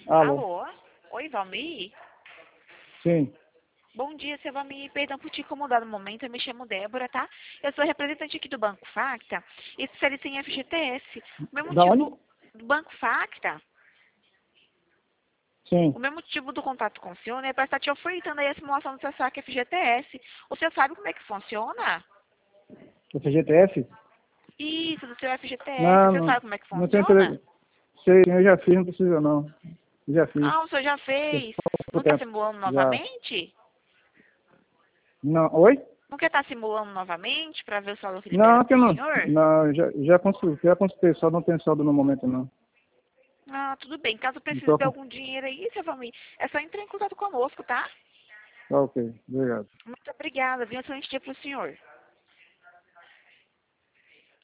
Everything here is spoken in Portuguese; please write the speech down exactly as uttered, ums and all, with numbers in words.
Alô? Alô? Oi, Valmir? Sim. Bom dia, seu Valmir. Perdão por te incomodar no momento. Eu me chamo Débora, tá? Eu sou representante aqui do Banco Facta e especialista em F G T S. O meu Da onde? motivo do Banco Facta, Sim. o meu motivo do contato com o senhor é para estar te ofertando aí a simulação do seu saque F G T S. O senhor sabe como é que funciona? F G T S? Isso, do seu F G T S. O Não, senhor não. sabe como é que Não tem funciona? interesse. Sei, eu já fiz, não precisa não. Já fiz. Ah, o senhor já Faz fez. Não pouco está tempo. simulando Já. novamente? Não. Oi? Não quer estar simulando novamente para ver o saldo que libera Não, que para eu o não. senhor? Não, já, já consultei, já consultei, só não tem saldo no momento não. Ah, tudo bem. Caso Não precise tô de com. algum dinheiro aí, seu Valmir, é só entrar em contato conosco, tá? Tá ok, obrigado. Muito obrigada. Viu? Um excelente dia para o senhor.